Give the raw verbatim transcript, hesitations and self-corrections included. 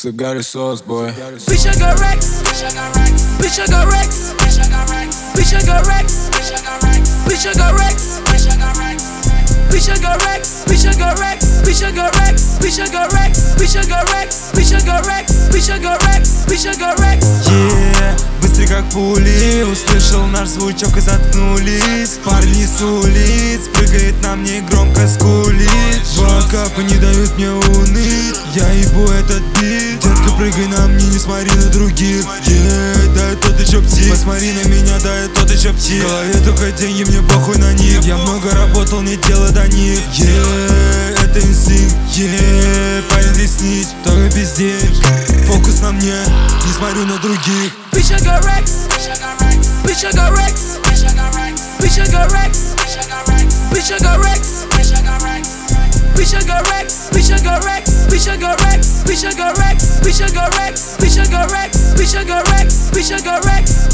Bitch, I got a sauce, boy. Bitch, I got racks. Bitch, I got racks. Bitch, I got racks. Bitch, I got racks. Bitch, I got racks. Bitch, I got racks. Bitch, I got racks. Bitch, I got racks. Bitch, I got racks. Bitch, I got racks. Bitch, I got racks. Bitch, I got racks. Bitch, I got racks. Bitch, I got racks. Bitch, I got racks. Yeah, быстрый как пули, услышал наш звучок и заткнулись. Парни с улиц, прыгает на мне громко скулит. Два капа не дают мне уныть, я ебу этот бит. Детка, прыгай на мне, не смотри на других. Yeah, да это тот еще псих. Посмотри на меня, да это тот еще псих. В голове только деньги, мне похуй на них. Я много работал, не дело до них. Yeah, это инстинкт, yeah. Парень ты снич, только пиздишь. Фокус на мне, не смотрю на других. Bitch, I got racks. Bitch, I got racks. Bitch, I got racks. Bitch, I got racks. Bitch, I got racks. Bitch, I got racks. Bitch, I got racks. Bitch, I got racks. Bitch, I got racks. Bitch, I got racks. Bitch, I got racks. Bitch, I got racks. Bitch, I got racks. Bitch, I got racks. Bitch, I got racks.